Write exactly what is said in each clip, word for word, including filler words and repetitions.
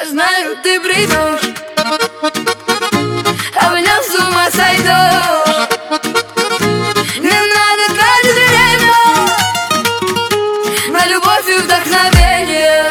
Я знаю, ты придешь, обняв, с ума сойдешь. Не надо тратить время на любовь и вдохновение.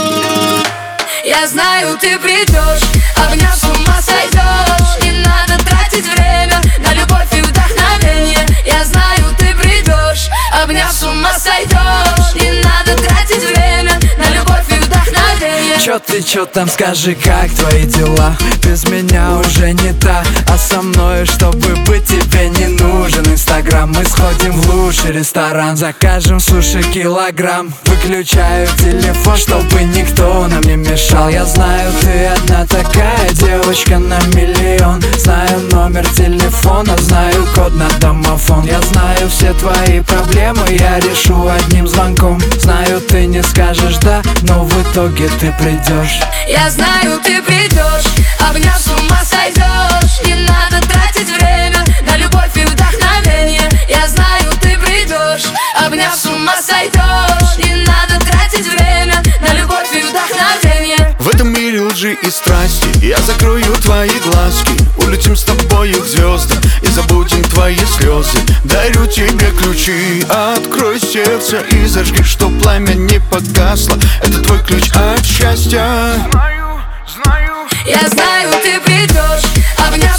Я знаю, ты придешь, обняв, с ума сойдешь. Не надо тратить время на любовь и вдохновение. Я знаю, ты придешь, обняв, с ума сойдешь. Не надо тратить время на любовь и вдохновение. Чё ты, чё там, скажи, как твои дела? Без меня уже не та, а со мной, чтобы быть, тебе не нужен Инстаграм. Мы сходим в лучший ресторан, закажем суши килограмм. Выключаю телефон, чтобы никто нам не мешал. Я знаю, ты одна такая девочка на миллион. Знаю номер телефона, знаю код на домофон. Я знаю все твои проблемы, я решу одним звонком. Знаю, ты не скажешь да, но в итоге ты придешь. Я знаю, ты придешь, обняв, с ума сойдешь. Не надо тратить время на любовь и вдохновение. Я знаю, ты придешь, обняв, с ума сойдешь. Не надо тратить время на любовь и вдохновение. В этом мире лжи и страсти я закрою твои глазки. Улетим с тобою к звездам и забудем твои слезы. Дарю тебе ключи, открой сердце и зажги, что пламя не погасло. Это твой ключ от счастья. Я знаю, ты придешь, обняв,